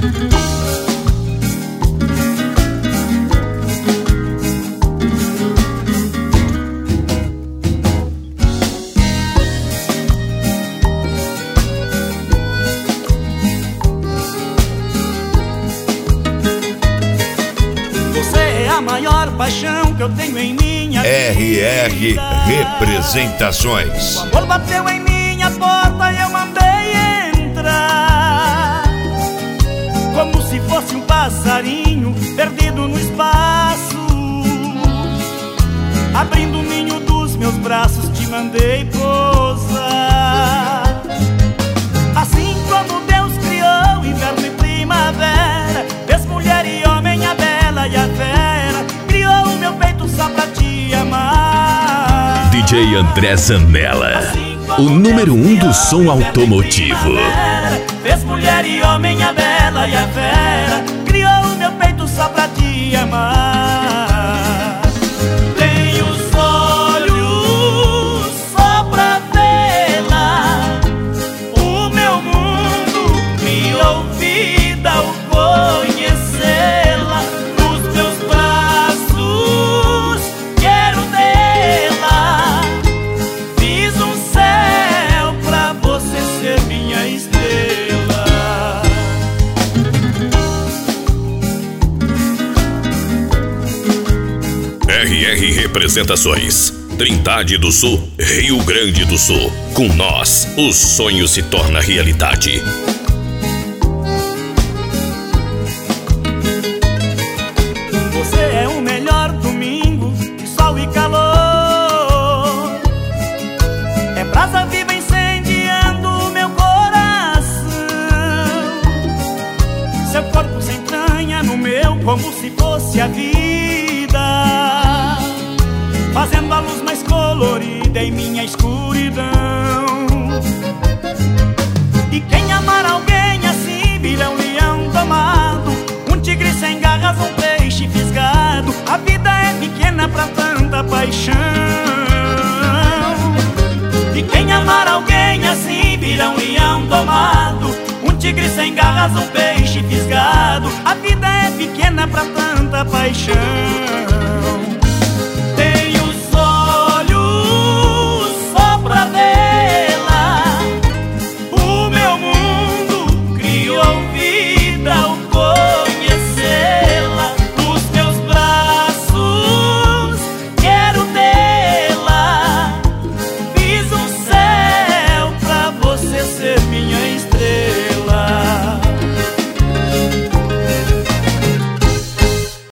A maior paixão que eu tenho em minha RR Representações. O amor bateu em minha porta e eu mandei entrar, como se fosse um passarinho perdido no espaço. Abrindo o ninho dos meus braços te mandei pousar. Assim como Deus criou inverno e primavera, fez mulher e homem a bela e a fera, criou o meu peito só pra te amar. DJ André Zanella, assim o número 1 do som automotivo. Fez mulher e homem a bela e a fera, criou o meu peito só pra te amar. Tenho os olhos só pra vê-la, o meu mundo, minha vida, o conhecê-la. Nos teus braços quero tê-la, fiz um céu pra você ser minha estrela. RR Representações, Trindade do Sul, Rio Grande do Sul. Com nós, o sonho se torna realidade. Você é o melhor domingo de sol e calor, é brasa viva incendiando o meu coração. Seu corpo se entranha no meu como se fosse a vida, fazendo a luz mais colorida em minha escuridão. E quem amar alguém assim vira um leão domado, um tigre sem garras, um peixe fisgado. A vida é pequena pra tanta paixão. E quem amar alguém assim vira um leão domado, um tigre sem garras, um peixe fisgado. A vida é pequena pra tanta paixão.